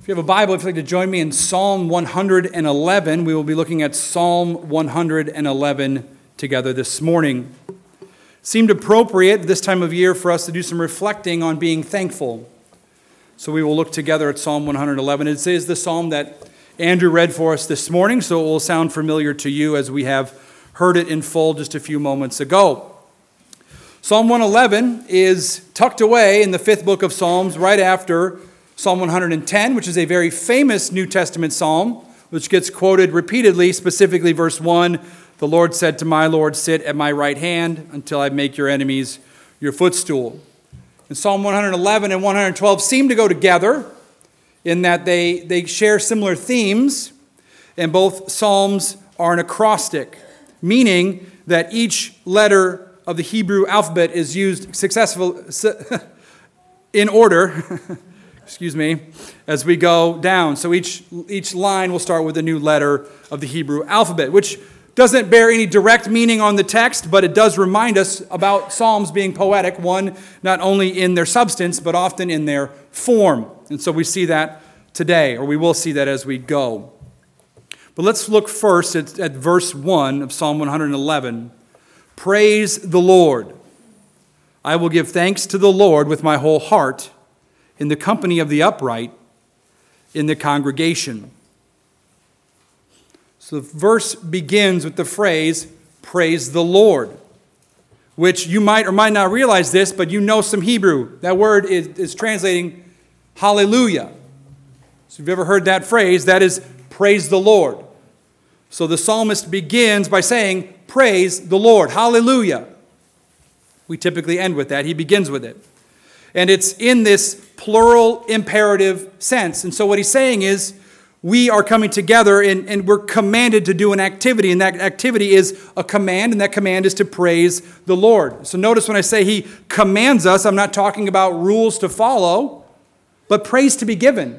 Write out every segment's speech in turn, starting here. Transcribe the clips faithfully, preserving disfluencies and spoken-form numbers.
If you have a Bible, if you'd like to join me in Psalm one hundred eleven, we will be looking at Psalm one hundred eleven together this morning. It seemed appropriate this time of year for us to do some reflecting on being thankful. So we will look together at Psalm one hundred eleven. It is the psalm that Andrew read for us this morning, so it will sound familiar to you as we have heard it in full just a few moments ago. Psalm one eleven is tucked away in the fifth book of Psalms right after Psalm one hundred ten, which is a very famous New Testament psalm, which gets quoted repeatedly, specifically verse one, "The Lord said to my Lord, sit at my right hand until I make your enemies your footstool." And Psalm one hundred eleven and one hundred twelve seem to go together in that they, they share similar themes, and both psalms are an acrostic, meaning that each letter of the Hebrew alphabet is used successfully in order excuse me, as we go down. So each, each line will start with a new letter of the Hebrew alphabet, which doesn't bear any direct meaning on the text, but it does remind us about Psalms being poetic, one, not only in their substance, but often in their form. And so we see that today, or we will see that as we go. But let's look first at, at verse one of Psalm one hundred eleven. Praise the Lord. I will give thanks to the Lord with my whole heart, in the company of the upright, in the congregation. So the verse begins with the phrase, praise the Lord, which you might or might not realize this, but you know some Hebrew. That word is, is translating hallelujah. So if you've ever heard that phrase, that is praise the Lord. So the psalmist begins by saying, praise the Lord, hallelujah. We typically end with that. He begins with it. And it's in this plural imperative sense. And so what he's saying is, we are coming together and, and we're commanded to do an activity. And that activity is a command, and that command is to praise the Lord. So notice when I say he commands us, I'm not talking about rules to follow, but praise to be given.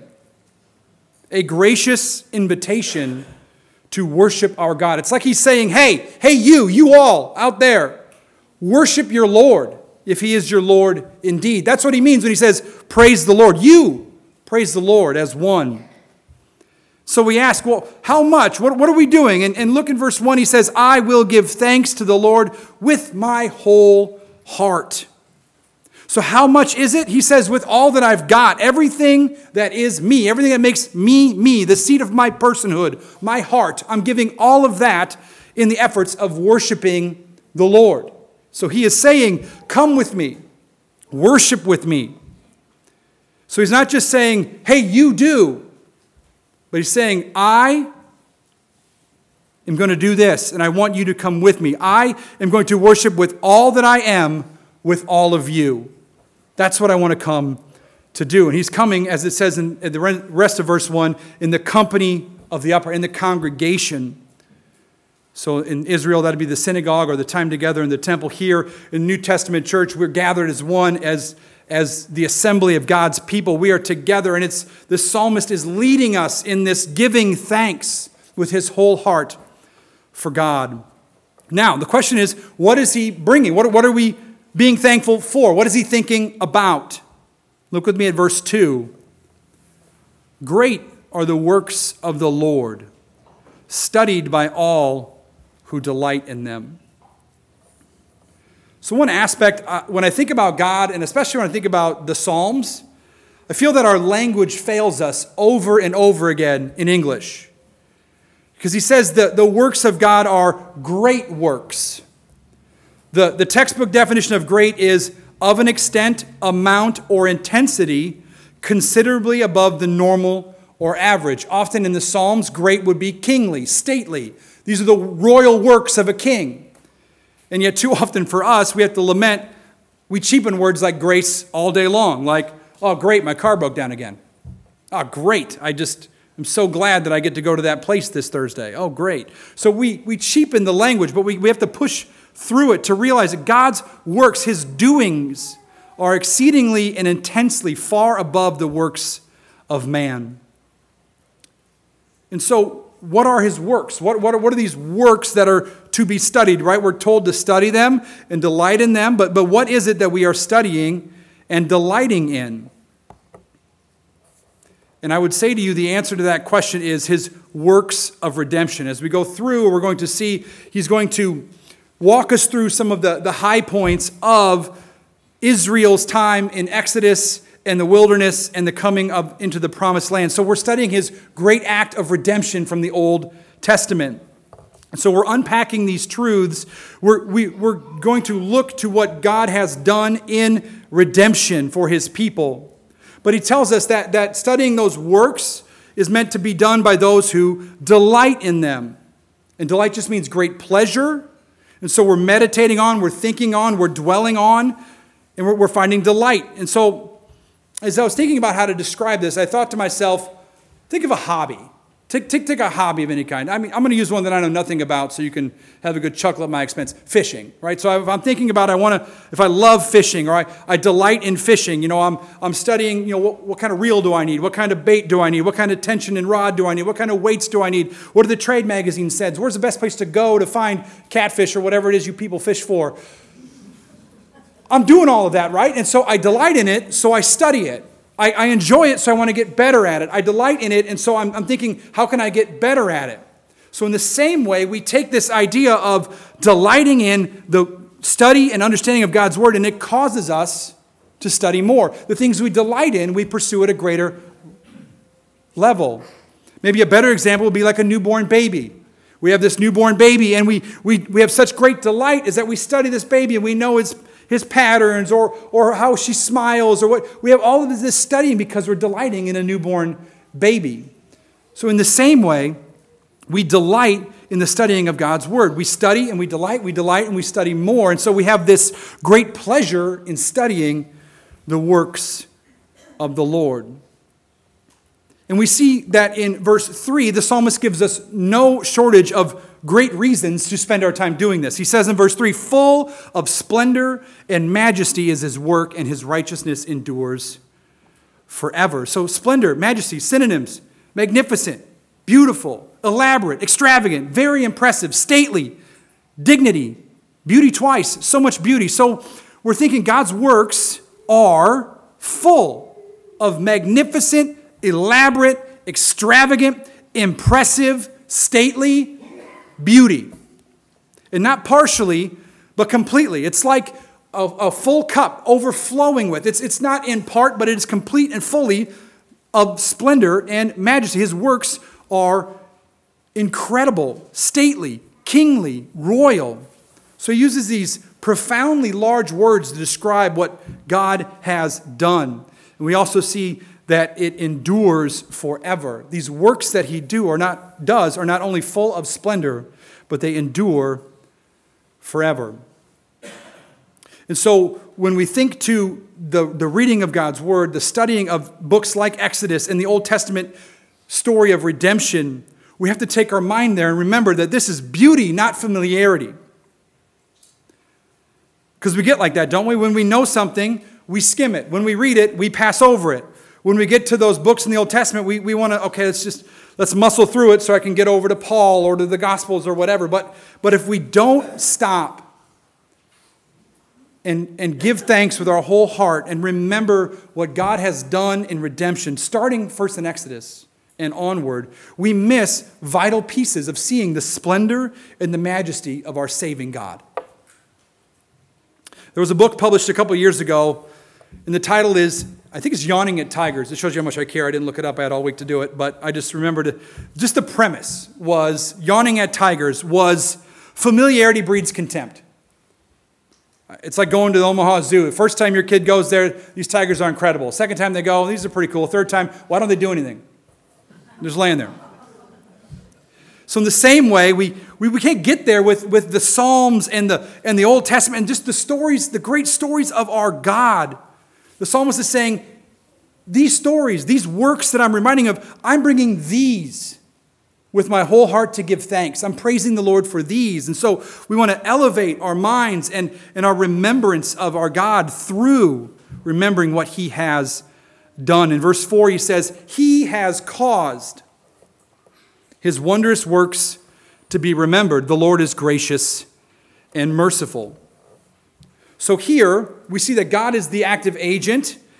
A gracious invitation to worship our God. It's like he's saying, hey, hey you, you all out there, worship your Lord. If he is your Lord indeed. That's what he means when he says, praise the Lord. You praise the Lord as one. So we ask, well, how much? What, what are we doing? And, and look in verse one, he says, I will give thanks to the Lord with my whole heart. So how much is it? He says, with all that I've got, everything that is me, everything that makes me, me, the seat of my personhood, my heart, I'm giving all of that in the efforts of worshiping the Lord. So he is saying, come with me, worship with me. So he's not just saying, hey, you do, but he's saying, I am going to do this, and I want you to come with me. I am going to worship with all that I am with all of you. That's what I want to come to do. And he's coming, as it says in the rest of verse one, in the company of the upright, in the congregation. So in Israel, that would be the synagogue or the time together in the temple. Here in the New Testament church, we're gathered as one, as, as the assembly of God's people. We are together, and it's the psalmist is leading us in this giving thanks with his whole heart for God. Now, the question is, what is he bringing? What, what are we being thankful for? What is he thinking about? Look with me at verse two. Great are the works of the Lord, studied by all who delight in them. So one aspect, uh, when I think about God, and especially when I think about the Psalms, I feel that our language fails us over and over again in English. Because he says that the works of God are great works. The, the textbook definition of great is of an extent, amount, or intensity considerably above the normal or average. Often in the Psalms, great would be kingly, stately. These are the royal works of a king. And yet too often for us, we have to lament, we cheapen words like grace all day long. Like, oh great, my car broke down again. Oh great, I just, I'm so glad that I get to go to that place this Thursday. Oh great. So we, we cheapen the language, but we, we have to push through it to realize that God's works, his doings, are exceedingly and intensely far above the works of man. And so, what are his works? What, what, are, what are these works that are to be studied, right? We're told to study them and delight in them, but, but what is it that we are studying and delighting in? And I would say to you, the answer to that question is his works of redemption. As we go through, we're going to see he's going to walk us through some of the, the high points of Israel's time in Exodus and the wilderness and the coming of into the promised land. So we're studying his great act of redemption from the Old Testament. So we're unpacking these truths. We're, we, we're going to look to what God has done in redemption for his people. But he tells us that, that studying those works is meant to be done by those who delight in them. And delight just means great pleasure. And so we're meditating on, we're thinking on, we're dwelling on, and we're, we're finding delight. And so as I was thinking about how to describe this, I thought to myself, think of a hobby. Take, take, take a hobby of any kind. I mean, I'm going to use one that I know nothing about so you can have a good chuckle at my expense. Fishing, right? So if I'm thinking about I want to, if I love fishing or I, I delight in fishing, you know, I'm, I'm studying, you know, what, what kind of reel do I need? What kind of bait do I need? What kind of tension and rod do I need? What kind of weights do I need? What do the trade magazines says? Where's the best place to go to find catfish or whatever it is you people fish for? I'm doing all of that, right? And so I delight in it, so I study it. I, I enjoy it, so I want to get better at it. I delight in it, and so I'm, I'm thinking, how can I get better at it? So in the same way, we take this idea of delighting in the study and understanding of God's Word, and it causes us to study more. The things we delight in, we pursue at a greater level. Maybe a better example would be like a newborn baby. We have this newborn baby, and we, we, we have such great delight is that we study this baby, and we know it's his patterns or or how she smiles or what. We have all of this studying because we're delighting in a newborn baby. So in the same way, we delight in the studying of God's Word. We study and we delight, we delight and we study more. And so we have this great pleasure in studying the works of the Lord. And we see that in verse three, the psalmist gives us no shortage of great reasons to spend our time doing this. He says in verse three, full of splendor and majesty is his work, and his righteousness endures forever. So splendor, majesty, synonyms: magnificent, beautiful, elaborate, extravagant, very impressive, stately, dignity, beauty twice, so much beauty. So we're thinking God's works are full of magnificent, elaborate, extravagant, impressive, stately beauty. And not partially, but completely. It's like a, a full cup overflowing with. It's, it's not in part, but it is complete and fully of splendor and majesty. His works are incredible, stately, kingly, royal. So he uses these profoundly large words to describe what God has done. And we also see that it endures forever. These works that he do or not does are not only full of splendor, but they endure forever. And so when we think to the, the reading of God's Word, the studying of books like Exodus and the Old Testament story of redemption, we have to take our mind there and remember that this is beauty, not familiarity. Because we get like that, don't we? When we know something, we skim it. When we read it, we pass over it. When we get to those books in the Old Testament, we, we want to, okay, let's just, let's muscle through it so I can get over to Paul or to the Gospels or whatever. But, but if we don't stop and, and give thanks with our whole heart and remember what God has done in redemption, starting first in Exodus and onward, we miss vital pieces of seeing the splendor and the majesty of our saving God. There was a book published a couple years ago, and the title is, I think it's Yawning at Tigers. It shows you how much I care. I didn't look it up. I had all week to do it. But I just remembered it. Just the premise was, Yawning at Tigers was familiarity breeds contempt. It's like going to the Omaha Zoo. The first time your kid goes there, these tigers are incredible. Second time they go, these are pretty cool. Third time, why don't they do anything? They're just laying there. So in the same way, we, we, we can't get there with, with the Psalms and the, and the Old Testament and just the stories, the great stories of our God. The psalmist is saying, these stories, these works that I'm reminding of, I'm bringing these with my whole heart to give thanks. I'm praising the Lord for these. And so we want to elevate our minds and, and our remembrance of our God through remembering what he has done. In verse four, he says, he has caused his wondrous works to be remembered. The Lord is gracious and merciful. So here, we see that God is the active agent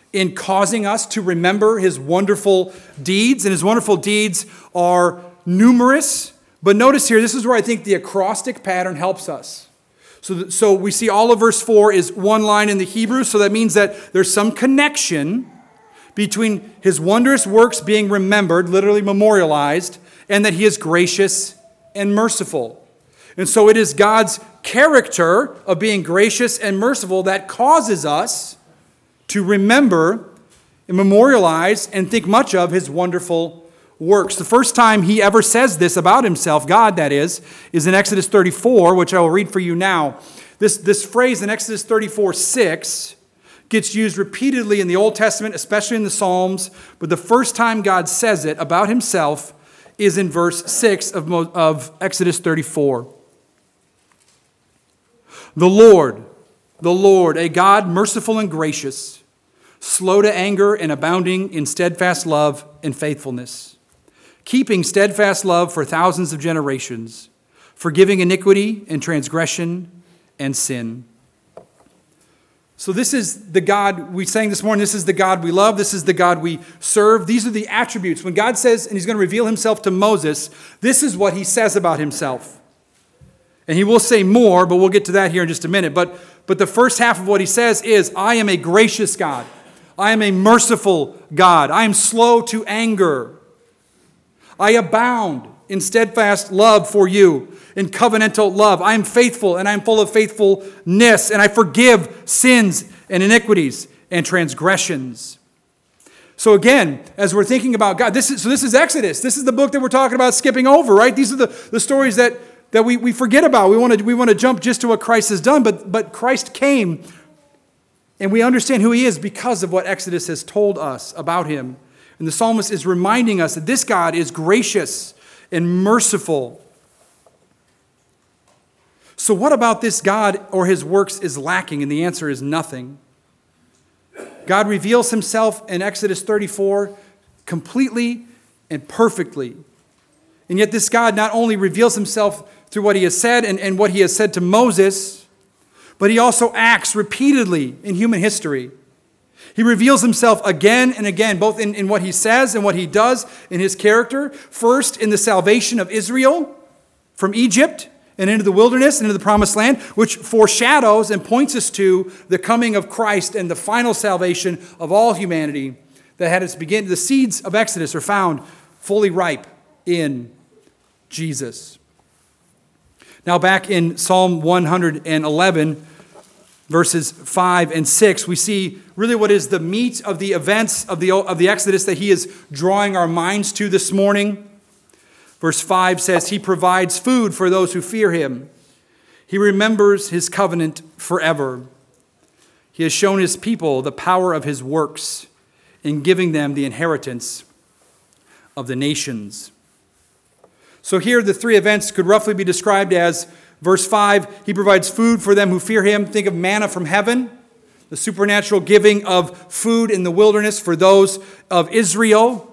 in causing us to remember his wonderful deeds. And his wonderful deeds are numerous. But notice here, this is where I think the acrostic pattern helps us. So, so we see all of verse four is one line in the Hebrew. So that means that there's some connection between his wondrous works being remembered, literally memorialized, and that he is gracious and merciful. And so it is God's character of being gracious and merciful that causes us to remember and memorialize and think much of his wonderful works. The first time he ever says this about himself, God that is, is in Exodus thirty-four, which I will read for you now. This, this phrase in Exodus thirty-four six gets used repeatedly in the Old Testament, especially in the Psalms, but the first time God says it about himself is in verse six of, of Exodus thirty-four. The Lord, the Lord, a God merciful and gracious, slow to anger and abounding in steadfast love and faithfulness, keeping steadfast love for thousands of generations, forgiving iniquity and transgression and sin. So this is the God we sang this morning. This is the God we love. This is the God we serve. These are the attributes. When God says, and he's going to reveal himself to Moses, this is what he says about himself. And he will say more, but we'll get to that here in just a minute. But, but the first half of what he says is, I am a gracious God. I am a merciful God. I am slow to anger. I abound in steadfast love for you, in covenantal love. I am faithful, and I am full of faithfulness, and I forgive sins and iniquities and transgressions. So again, as we're thinking about God, this is, so this is Exodus. This is the book that we're talking about skipping over, right? These are the, the stories that, that we, we forget about. We want to we want to jump just to what Christ has done, but, but Christ came, and we understand who he is because of what Exodus has told us about him. And the psalmist is reminding us that this God is gracious and merciful. So what about this God or his works is lacking? And the answer is nothing. God reveals himself in Exodus thirty-four completely and perfectly. And yet this God not only reveals himself through what he has said and, and what he has said to Moses, but he also acts repeatedly in human history. He reveals himself again and again, both in, in what he says and what he does in his character. First, in the salvation of Israel from Egypt and into the wilderness, into the promised land, which foreshadows and points us to the coming of Christ and the final salvation of all humanity that had its beginning. The seeds of Exodus are found fully ripe in Jesus. Now back in Psalm one eleven, verses five and six, we see really what is the meat of the events of the, of the Exodus that he is drawing our minds to this morning. Verse five says, he provides food for those who fear him. He remembers his covenant forever. He has shown his people the power of his works in giving them the inheritance of the nations. So here the three events could roughly be described as, verse five, he provides food for them who fear him. Think of manna from heaven, the supernatural giving of food in the wilderness for those of Israel.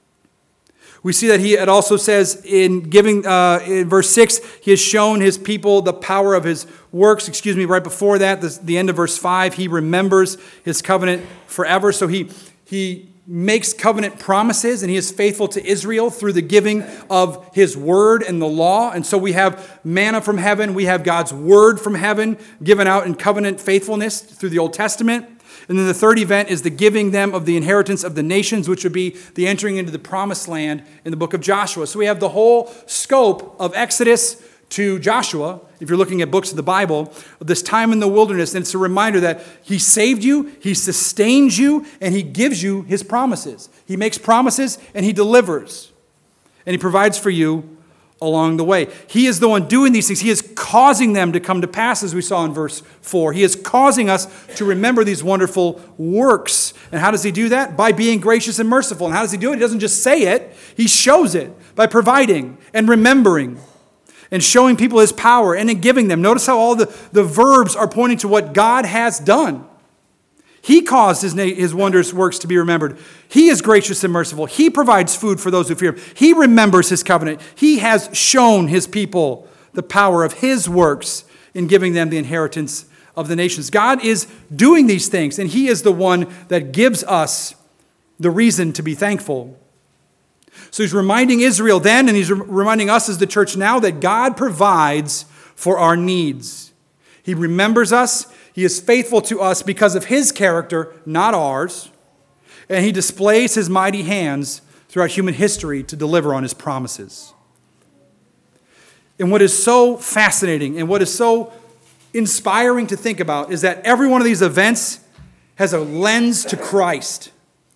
We see that he, it also says in giving, uh, in verse six, he has shown his people the power of his works. Excuse me, right before that, the, the end of verse five, he remembers his covenant forever. So he, he makes covenant promises, and he is faithful to Israel through the giving of his word and the law. And so we have manna from heaven. We have God's word from heaven given out in covenant faithfulness through the Old Testament. And then the third event is the giving them of the inheritance of the nations, which would be the entering into the promised land in the book of Joshua. So we have the whole scope of Exodus to Joshua, if you're looking at books of the Bible, of this time in the wilderness. And it's a reminder that he saved you, he sustains you, and he gives you his promises. He makes promises and he delivers. And he provides for you along the way. He is the one doing these things. He is causing them to come to pass, as we saw in verse four. He is causing us to remember these wonderful works. And how does he do that? By being gracious and merciful. And how does he do it? He doesn't just say it. He shows it by providing and remembering and showing people his power and in giving them. Notice how all the, the verbs are pointing to what God has done. He caused his, his wondrous works to be remembered. He is gracious and merciful. He provides food for those who fear him. He remembers his covenant. He has shown his people the power of his works in giving them the inheritance of the nations. God is doing these things, and he is the one that gives us the reason to be thankful. So he's reminding Israel then, and he's reminding us as the church now, that God provides for our needs. He remembers us. He is faithful to us because of his character, not ours. And he displays his mighty hands throughout human history to deliver on his promises. And what is so fascinating and what is so inspiring to think about is that every one of these events has a lens to Christ.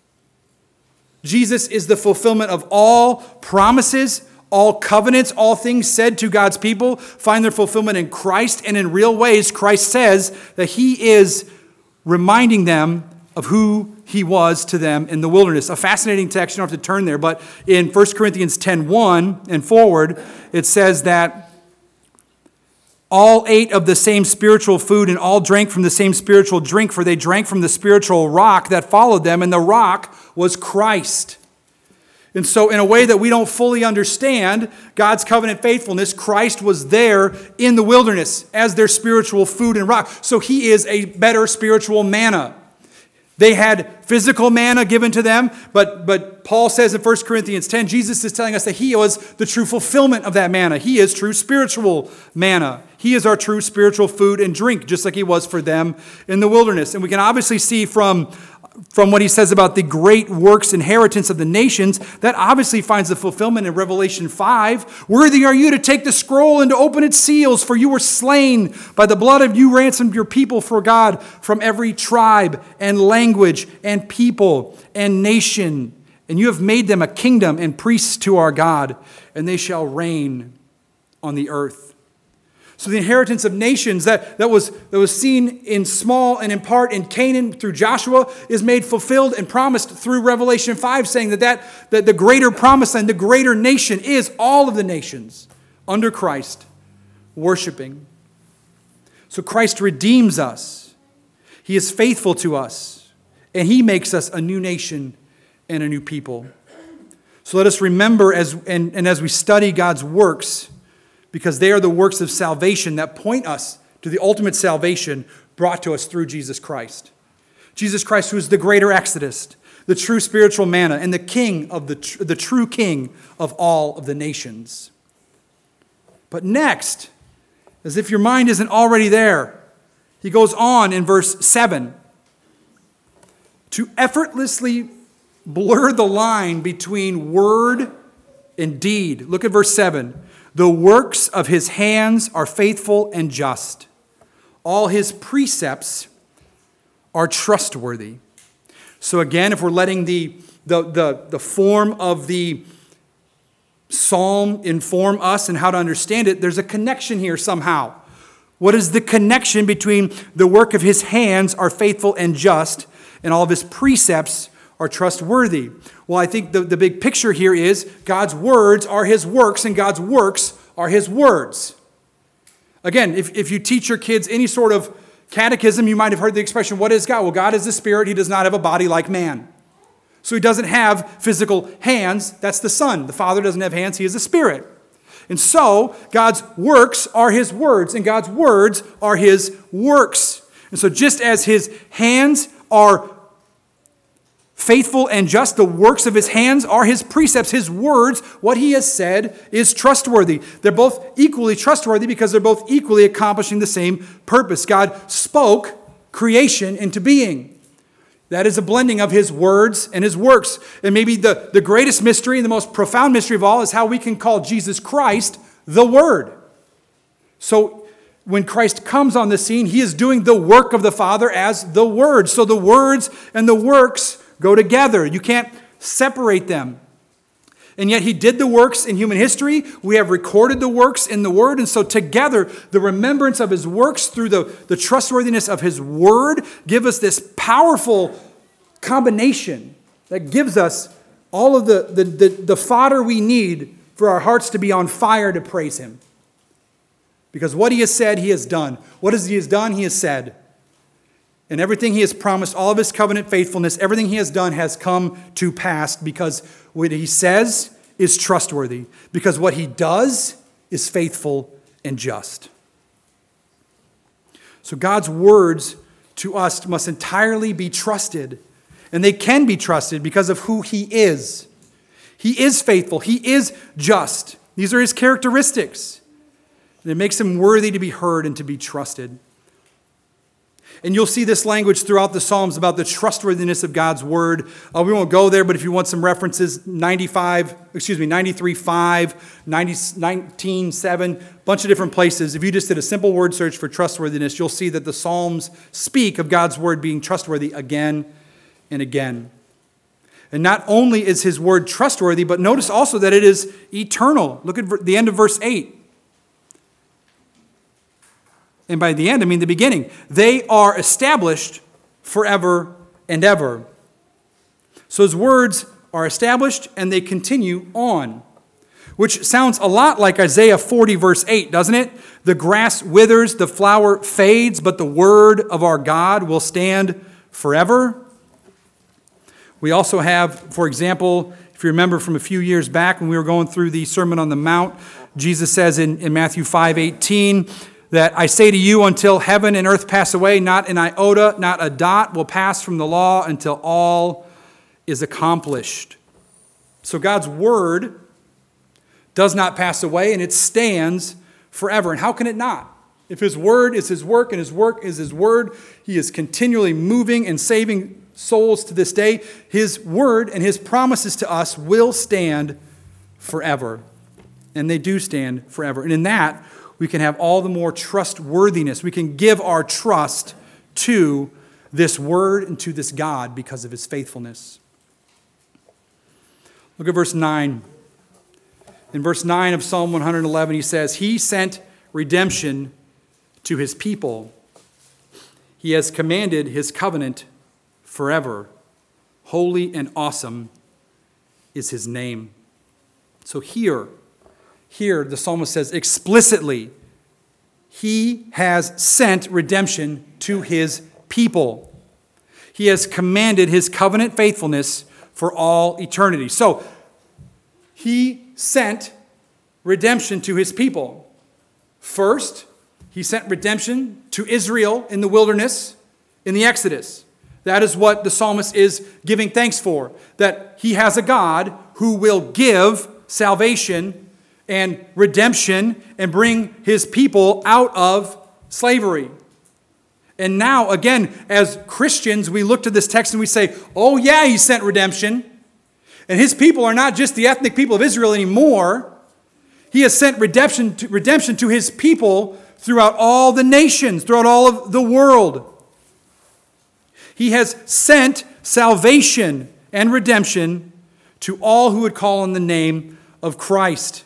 Jesus is the fulfillment of all promises, all covenants, all things said to God's people find their fulfillment in Christ. And in real ways, Christ says that he is reminding them of who he was to them in the wilderness. A fascinating text, you don't have to turn there, but in First Corinthians ten one and forward, it says that all ate of the same spiritual food and all drank from the same spiritual drink, for they drank from the spiritual rock that followed them, and the rock was Christ. And so in a way that we don't fully understand God's covenant faithfulness, Christ was there in the wilderness as their spiritual food and rock. So he is a better spiritual manna. They had physical manna given to them, but, but Paul says in First Corinthians ten, Jesus is telling us that he was the true fulfillment of that manna. He is true spiritual manna. He is our true spiritual food and drink, just like he was for them in the wilderness. And we can obviously see from, from what he says about the great works inheritance of the nations, that obviously finds the fulfillment in Revelation five. Worthy are you to take the scroll and to open its seals, for you were slain. By the blood of you ransomed your people for God from every tribe and language and people and nation. And you have made them a kingdom and priests to our God, and they shall reign on the earth. So the inheritance of nations that, that, was, that was seen in small and in part in Canaan through Joshua is made fulfilled and promised through Revelation five, saying that, that, that the greater promise and the greater nation is all of the nations under Christ worshiping. So Christ redeems us. He is faithful to us, and he makes us a new nation and a new people. So let us remember as and, and as we study God's works, because they are the works of salvation that point us to the ultimate salvation brought to us through Jesus Christ. Jesus Christ, who is the greater Exodus, the true spiritual manna, and the king of the, tr- the true king of all of the nations. But next, as if your mind isn't already there, he goes on in verse seven to effortlessly blur the line between word and deed. Look at verse seven. The works of his hands are faithful and just. All his precepts are trustworthy. So again, if we're letting the, the, the, the form of the psalm inform us and how to understand it, there's a connection here somehow. What is the connection between the work of his hands are faithful and just, and all of his precepts are trustworthy? Well, I think the, the big picture here is God's words are his works, and God's works are his words. Again, if, if you teach your kids any sort of catechism, you might have heard the expression, what is God? Well, God is the spirit. He does not have a body like man. So he doesn't have physical hands. That's the Son. The Father doesn't have hands. He is a spirit. And so God's works are his words, and God's words are his works. And so just as his hands are faithful and just, the works of his hands are his precepts, his words, what he has said is trustworthy. They're both equally trustworthy because they're both equally accomplishing the same purpose. God spoke creation into being. That is a blending of his words and his works. And maybe the, the greatest mystery and the most profound mystery of all is how we can call Jesus Christ the Word. So when Christ comes on the scene, he is doing the work of the Father as the Word. So the words and the works go together. You can't separate them. And yet he did the works in human history. We have recorded the works in the Word. And so together, the remembrance of his works through the, the trustworthiness of his Word give us this powerful combination that gives us all of the, the, the, the fodder we need for our hearts to be on fire to praise him. Because what he has said, he has done. What he has done, he has said. And everything he has promised, all of his covenant faithfulness, everything he has done has come to pass because what he says is trustworthy. Because what he does is faithful and just. So God's words to us must entirely be trusted. And they can be trusted because of who he is. He is faithful. He is just. These are his characteristics. And it makes him worthy to be heard and to be trusted. And you'll see this language throughout the Psalms about the trustworthiness of God's word. Uh, we won't go there, but if you want some references, ninety-five, excuse me, ninety-three five, nineteen seven, a bunch of different places. If you just did a simple word search for trustworthiness, you'll see that the Psalms speak of God's word being trustworthy again and again. And not only is his word trustworthy, but notice also that it is eternal. Look at the end of verse eight. And by the end, I mean the beginning. They are established forever and ever. So his words are established and they continue on. Which sounds a lot like Isaiah forty verse eight, doesn't it? The grass withers, the flower fades, but the word of our God will stand forever. We also have, for example, if you remember from a few years back when we were going through the Sermon on the Mount, Jesus says in, in Matthew five eighteen, that I say to you, until heaven and earth pass away, not an iota, not a dot will pass from the law until all is accomplished. So God's word does not pass away, and it stands forever. And how can it not? If his word is his work and his work is his word, he is continually moving and saving souls to this day. His word and his promises to us will stand forever. And they do stand forever. And in that, we can have all the more trustworthiness. We can give our trust to this word and to this God because of his faithfulness. Look at verse nine. In verse nine of Psalm one eleven, he says, he sent redemption to his people. He has commanded his covenant forever. Holy and awesome is his name. So here, Here, the psalmist says explicitly, he has sent redemption to his people. He has commanded his covenant faithfulness for all eternity. So, he sent redemption to his people. First, he sent redemption to Israel in the wilderness, in the Exodus. That is what the psalmist is giving thanks for, that he has a God who will give salvation and redemption and bring his people out of slavery. And now, again, as Christians, we look to this text and we say, oh yeah, he sent redemption. And his people are not just the ethnic people of Israel anymore. He has sent redemption to, redemption to his people throughout all the nations, throughout all of the world. He has sent salvation and redemption to all who would call on the name of Christ.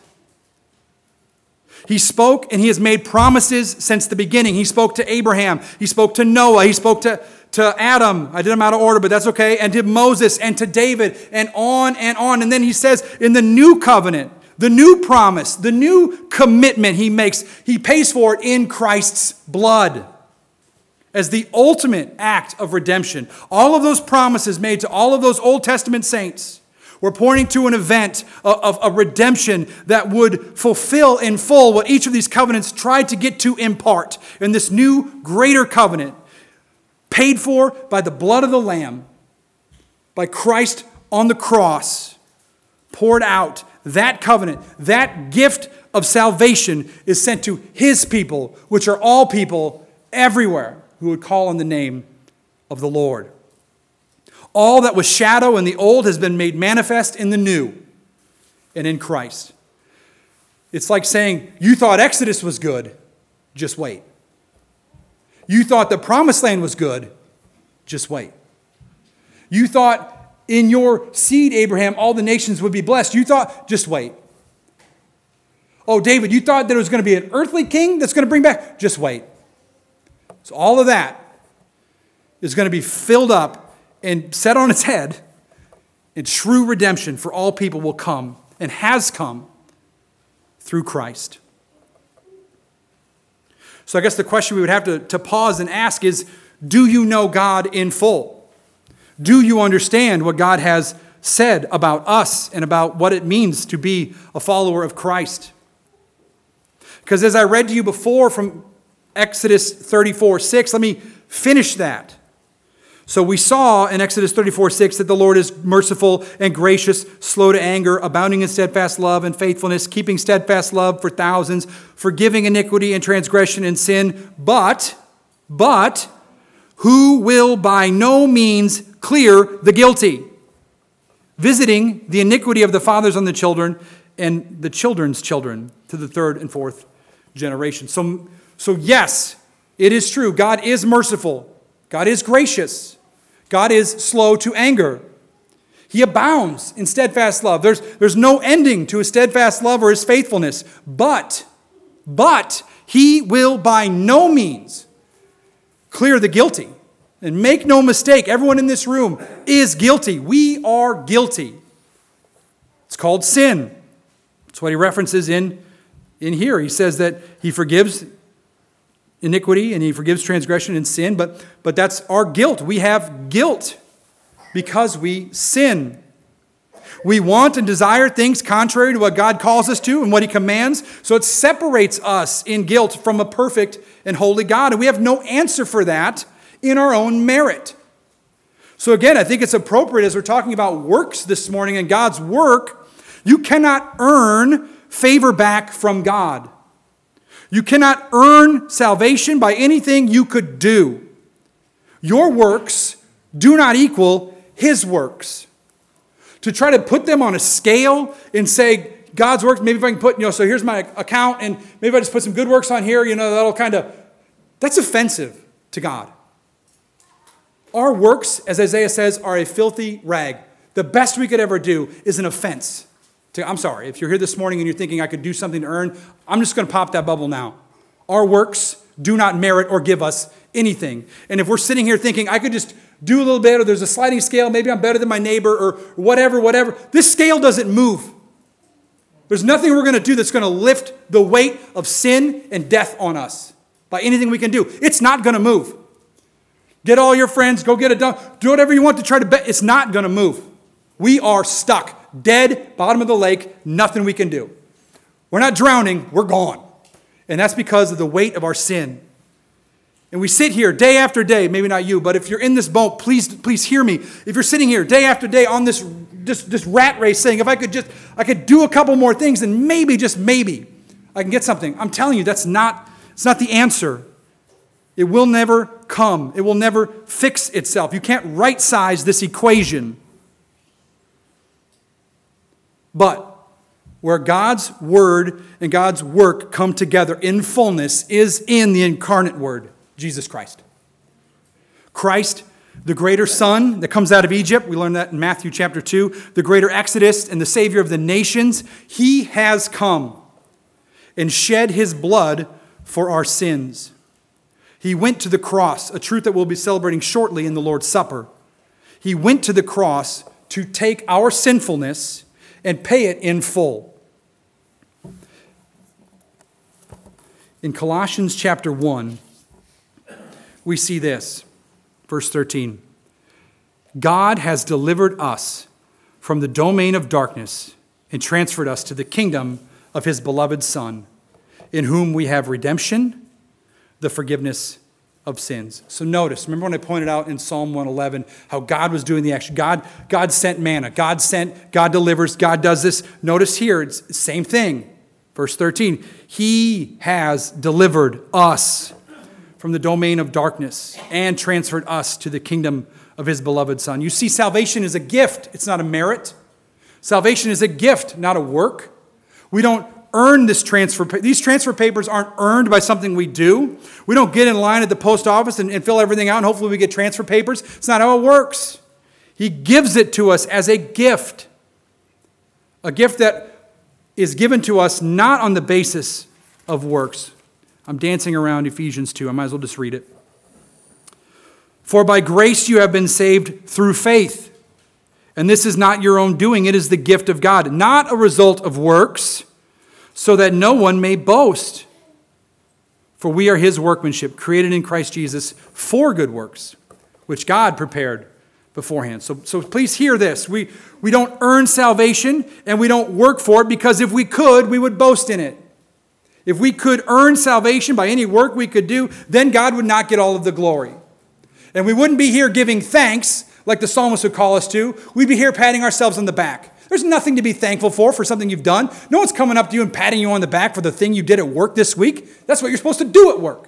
He spoke and he has made promises since the beginning. He spoke to Abraham. He spoke to Noah. He spoke to, to Adam. I did them out of order, but that's okay. And to Moses and to David and on and on. And then he says in the new covenant, the new promise, the new commitment he makes, he pays for it in Christ's blood as the ultimate act of redemption. All of those promises made to all of those Old Testament saints we're pointing to an event of a redemption that would fulfill in full what each of these covenants tried to get to in part. In this new, greater covenant, paid for by the blood of the Lamb, by Christ on the cross, poured out, that covenant, that gift of salvation is sent to his people, which are all people everywhere who would call on the name of the Lord. All that was shadow in the old has been made manifest in the new and in Christ. It's like saying, you thought Exodus was good, just wait. You thought the promised land was good, just wait. You thought in your seed, Abraham, all the nations would be blessed. You thought, just wait. Oh, David, you thought that it was going to be an earthly king that's going to bring back, just wait. So all of that is going to be filled up and set on its head, and true redemption for all people will come and has come through Christ. So I guess the question we would have to, to pause and ask is, do you know God in full? Do you understand what God has said about us and about what it means to be a follower of Christ? Because as I read to you before from Exodus thirty-four six. Let me finish that. So we saw in Exodus thirty-four six that the Lord is merciful and gracious, slow to anger, abounding in steadfast love and faithfulness, keeping steadfast love for thousands, forgiving iniquity and transgression and sin, but, but, who will by no means clear the guilty, visiting the iniquity of the fathers on the children and the children's children to the third and fourth generation. So, so yes, it is true. God is merciful. God is gracious. God is slow to anger. He abounds in steadfast love. There's, there's no ending to his steadfast love or his faithfulness. But, but, he will by no means clear the guilty. And make no mistake, everyone in this room is guilty. We are guilty. It's called sin. That's what he references in, in here. He says that he forgives iniquity and he forgives transgression and sin, but, but that's our guilt. We have guilt because we sin. We want and desire things contrary to what God calls us to and what he commands, so it separates us in guilt from a perfect and holy God, and we have no answer for that in our own merit. So again, I think it's appropriate as we're talking about works this morning and God's work, you cannot earn favor back from God. You cannot earn salvation by anything you could do. Your works do not equal his works. To try to put them on a scale and say, God's works, maybe if I can put, you know, so here's my account and maybe if I just put some good works on here, you know, that'll kind of, that's offensive to God. Our works, as Isaiah says, are a filthy rag. The best we could ever do is an offense. To, I'm sorry, if you're here this morning and you're thinking I could do something to earn, I'm just going to pop that bubble now. Our works do not merit or give us anything. And if we're sitting here thinking I could just do a little bit, or there's a sliding scale, maybe I'm better than my neighbor, or whatever, whatever, this scale doesn't move. There's nothing we're going to do that's going to lift the weight of sin and death on us by anything we can do. It's not going to move. Get all your friends, go get it done. Do whatever you want to try to bet. It's not going to move. We are stuck. Dead, bottom of the lake, nothing we can do. We're not drowning, we're gone. And that's because of the weight of our sin. And we sit here day after day, maybe not you, but if you're in this boat, please, please hear me. If you're sitting here day after day on this, this, this rat race saying, if I could just, I could do a couple more things and maybe, just maybe, I can get something. I'm telling you, that's not, it's not the answer. It will never come. It will never fix itself. You can't right-size this equation. But where God's word and God's work come together in fullness is in the incarnate word, Jesus Christ. Christ, the greater Son that comes out of Egypt, we learned that in Matthew chapter two, the greater Exodus and the Savior of the nations, he has come and shed his blood for our sins. He went to the cross, a truth that we'll be celebrating shortly in the Lord's Supper. He went to the cross to take our sinfulness and pay it in full. In Colossians chapter one, we see this, verse thirteen. God has delivered us from the domain of darkness and transferred us to the kingdom of his beloved Son, in whom we have redemption, the forgiveness of sins. So notice, remember when I pointed out in Psalm one eleven how God was doing the action. God, God sent manna. God sent, God delivers, God does this. Notice here, it's the same thing. Verse thirteen, he has delivered us from the domain of darkness and transferred us to the kingdom of his beloved Son. You see, salvation is a gift. It's not a merit. Salvation is a gift, not a work. We don't earn this transfer. These transfer papers aren't earned by something we do. We don't get in line at the post office and, and fill everything out and hopefully we get transfer papers. It's not how it works. He gives it to us as a gift. A gift that is given to us not on the basis of works. I'm dancing around Ephesians two. I might as well just read it. For by grace you have been saved through faith. And this is not your own doing. It is the gift of God, not a result of works, so that no one may boast. For we are his workmanship, created in Christ Jesus for good works, which God prepared beforehand. So, so please hear this. We, we don't earn salvation and we don't work for it because if we could, we would boast in it. If we could earn salvation by any work we could do, then God would not get all of the glory. And we wouldn't be here giving thanks like the psalmist would call us to. We'd be here patting ourselves on the back. There's nothing to be thankful for for something you've done. No one's coming up to you and patting you on the back for the thing you did at work this week. That's what you're supposed to do at work.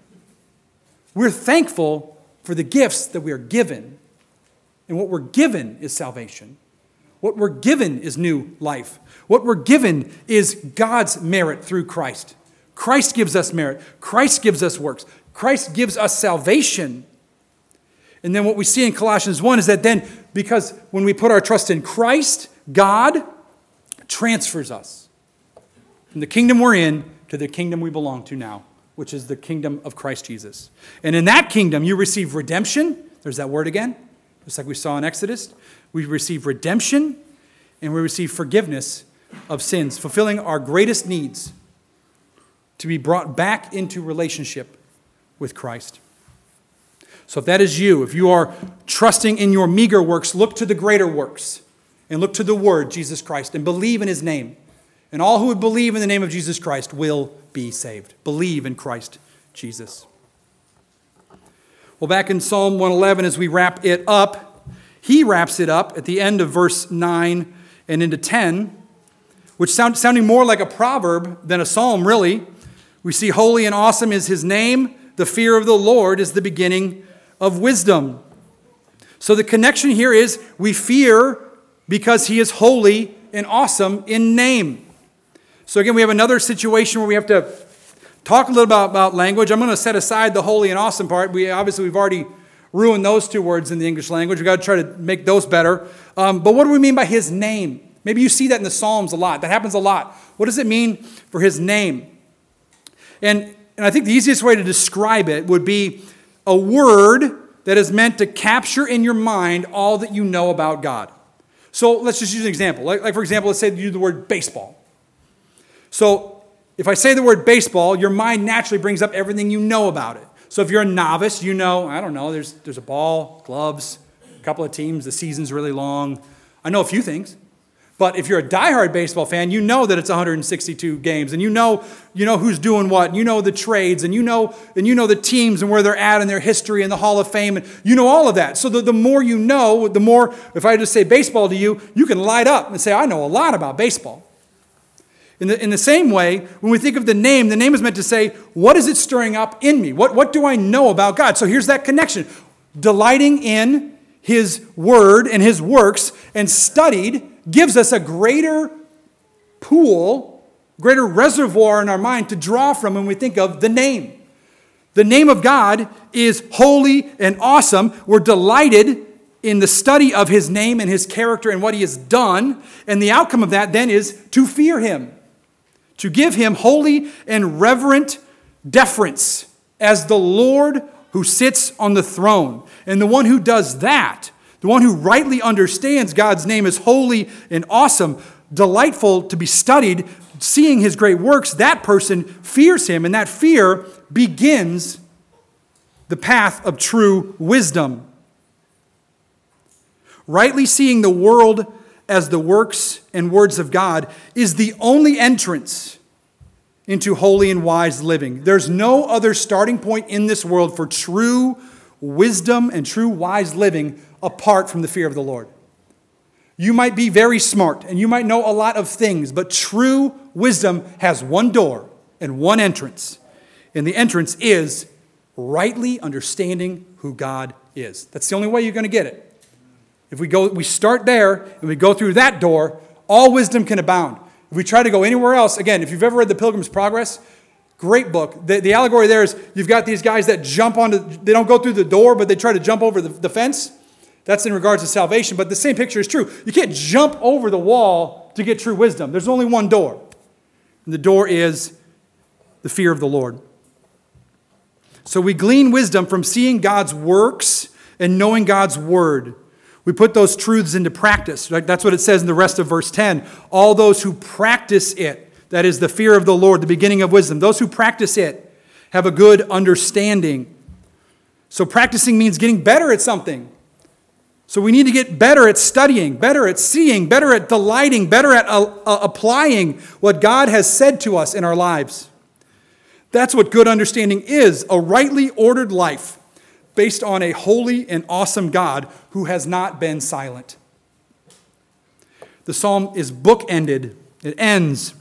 We're thankful for the gifts that we are given. And what we're given is salvation. What we're given is new life. What we're given is God's merit through Christ. Christ gives us merit. Christ gives us works. Christ gives us salvation. And then what we see in Colossians one is that then, because when we put our trust in Christ, God transfers us from the kingdom we're in to the kingdom we belong to now, which is the kingdom of Christ Jesus. And in that kingdom, you receive redemption. There's that word again, just like we saw in Exodus. We receive redemption and we receive forgiveness of sins, fulfilling our greatest needs to be brought back into relationship with Christ. So if that is you, if you are trusting in your meager works, look to the greater works and look to the Word, Jesus Christ, and believe in His name. And all who would believe in the name of Jesus Christ will be saved. Believe in Christ Jesus. Well, back in Psalm one eleven, as we wrap it up, he wraps it up at the end of verse nine and into ten, which sound, sounding more like a proverb than a psalm, really. We see holy and awesome is His name. The fear of the Lord is the beginning of wisdom. So the connection here is we fear because He is holy and awesome in name. So again, we have another situation where we have to talk a little about, about language. I'm going to set aside the holy and awesome part. We obviously, we've already ruined those two words in the English language. We've got to try to make those better. Um, but what do we mean by His name? Maybe you see that in the Psalms a lot. That happens a lot. What does it mean for His name? And, and I think the easiest way to describe it would be a word that is meant to capture in your mind all that you know about God. So let's just use an example. Like, like for example, let's say you use the word baseball. So if I say the word baseball, your mind naturally brings up everything you know about it. So if you're a novice, you know, I don't know, there's, there's a ball, gloves, a couple of teams, the season's really long. I know a few things. But if you're a diehard baseball fan, you know that it's one hundred sixty-two games, and you know, you know who's doing what, and you know the trades, and you know, and you know the teams and where they're at in their history and the Hall of Fame, and you know all of that. So the, the more you know, the more, if I just say baseball to you, you can light up and say, I know a lot about baseball. In the, in the same way, when we think of the name, the name is meant to say, what is it stirring up in me? What, what do I know about God? So here's that connection. Delighting in His word and His works and studied gives us a greater pool, greater reservoir in our mind to draw from when we think of the name. The name of God is holy and awesome. We're delighted in the study of His name and His character and what He has done. And the outcome of that then is to fear Him, to give Him holy and reverent deference as the Lord who sits on the throne. And the one who does that, the one who rightly understands God's name is holy and awesome, delightful to be studied, seeing His great works, that person fears Him, and that fear begins the path of true wisdom. Rightly seeing the world as the works and words of God is the only entrance into holy and wise living. There's no other starting point in this world for true wisdom and true wise living apart from the fear of the Lord. You might be very smart and you might know a lot of things, but true wisdom has one door and one entrance. And the entrance is rightly understanding who God is. That's the only way you're going to get it. If we go, we start there and we go through that door, all wisdom can abound. If we try to go anywhere else, again, if you've ever read The Pilgrim's Progress, great book. The, the allegory there is you've got these guys that jump onto, they don't go through the door, but they try to jump over the, the fence. That's in regards to salvation, but the same picture is true. You can't jump over the wall to get true wisdom. There's only one door. And the door is the fear of the Lord. So we glean wisdom from seeing God's works and knowing God's word. We put those truths into practice. Right? That's what it says in the rest of verse ten. All those who practice it, that is the fear of the Lord, the beginning of wisdom. Those who practice it have a good understanding. So practicing means getting better at something. So we need to get better at studying, better at seeing, better at delighting, better at uh, uh, applying what God has said to us in our lives. That's what good understanding is, a rightly ordered life based on a holy and awesome God who has not been silent. The psalm is bookended. It ends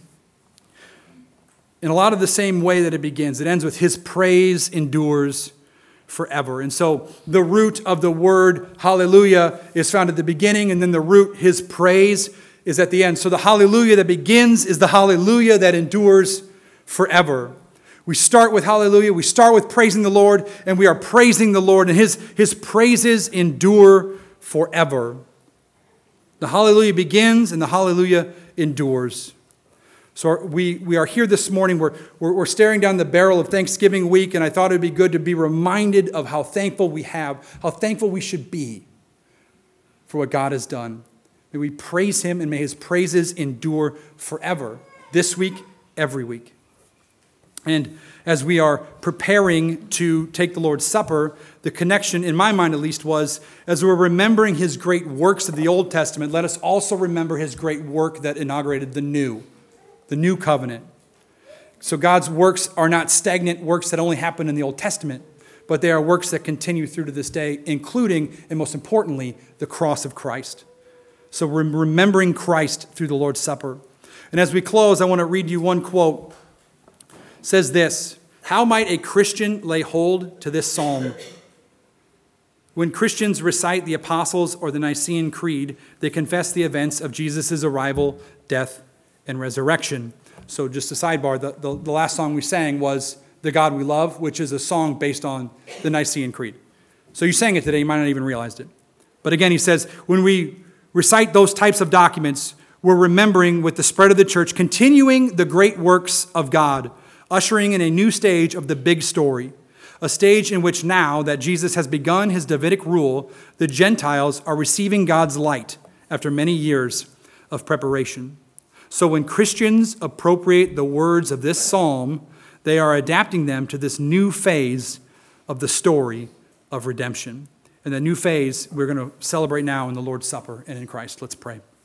in a lot of the same way that it begins. It ends with his praise endures forever. And so the root of the word hallelujah is found at the beginning, and then the root, his praise, is at the end. So the hallelujah that begins is the hallelujah that endures forever. We start with hallelujah, we start with praising the Lord, and we are praising the Lord, and his, his praises endure forever. The hallelujah begins, and the hallelujah endures. So we, we are here this morning. We're, we're, we're staring down the barrel of Thanksgiving week, and I thought it would be good to be reminded of how thankful we have, how thankful we should be for what God has done. May we praise him, and may his praises endure forever, this week, every week. And as we are preparing to take the Lord's Supper, the connection, in my mind at least, was as we're remembering his great works of the Old Testament, let us also remember his great work that inaugurated the new, the new covenant. So God's works are not stagnant works that only happen in the Old Testament, but they are works that continue through to this day, including, and most importantly, the cross of Christ. So we're remembering Christ through the Lord's Supper. And as we close, I want to read you one quote. It says this: how might a Christian lay hold to this psalm? When Christians recite the Apostles' or the Nicene Creed, they confess the events of Jesus' arrival, death, and resurrection. So just a sidebar, the, the, the last song we sang was The God We Love, which is a song based on the Nicene Creed. So you sang it today, you might not even realized it. But again, he says, when we recite those types of documents, we're remembering with the spread of the church, continuing the great works of God, ushering in a new stage of the big story, a stage in which now that Jesus has begun his Davidic rule, the Gentiles are receiving God's light after many years of preparation. So when Christians appropriate the words of this psalm, they are adapting them to this new phase of the story of redemption. And the new phase we're going to celebrate now in the Lord's Supper and in Christ. Let's pray.